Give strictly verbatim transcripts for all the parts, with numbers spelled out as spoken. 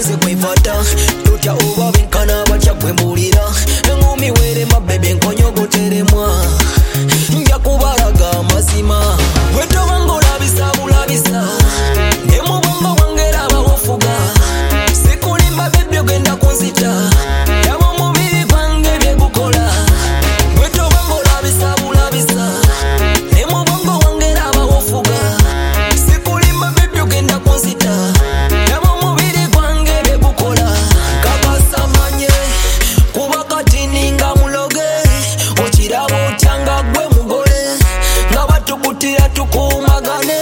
nze kwefata tutya oba benkana batya kwembulira engumi werema bebe nkonyogoteremwa nja kubalaga amazima bwe tobanga olabisa bulabisa ne mu bwongo bwange laba wofuga sikulimba bebe ogenda kunzita yaba omubiri gwange byegukola bwe tobanga olabisa bulabisa ne mu bwongo bwange laba wofuga sikulimba bebe ogenda kunzita yaba omubiri gwange byegukola kabasamanye kuba kati ninga muloge okirabo otyanga gwe mugole nga batukutira tukumagane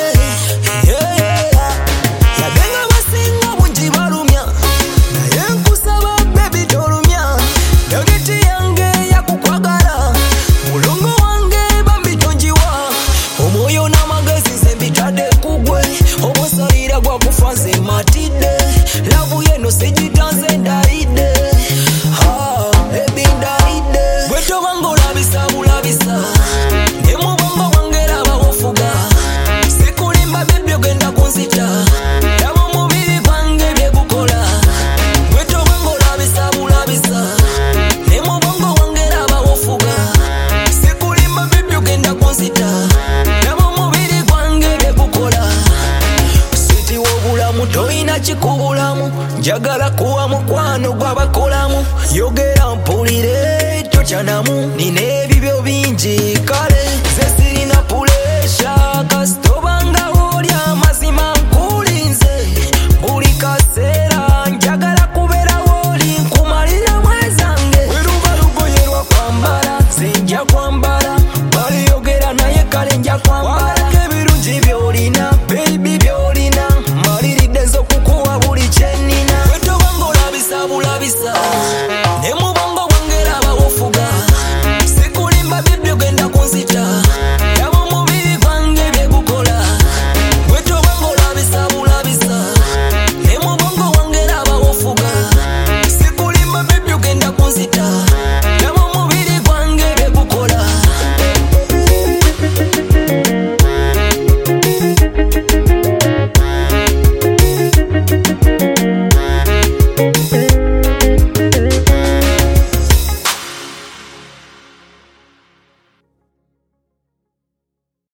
yabenga basinga bungi balumya naye nkusaba bebi tolumya yogeti yange yakukwagala mulongo wange bambi tonjiwa omwoyo n'amagezi nze mbitadde kugwe obusalira gwakufa nze matidde lavu yeno sigitanze ndayidde bebi ndayidde bwe tobanga olabisa bulabisa ne mu bwongo bwange laba wofuga sikulimba bebi ogenda kunzita yaba omubiri gwange byegukola bwe tobanga olabisa bulabisa ne mu bwongo bwange laba wofuga sikulimba bebi ogenda kunzita yaba omubiri gwange byegukola switi w'obulamu toyina kikubulamu njagala kuwa mukwano gw'abakolamu yogera mpulire tokyanamu nina ebibyo bingi kale ze sirina pulesha kasitoba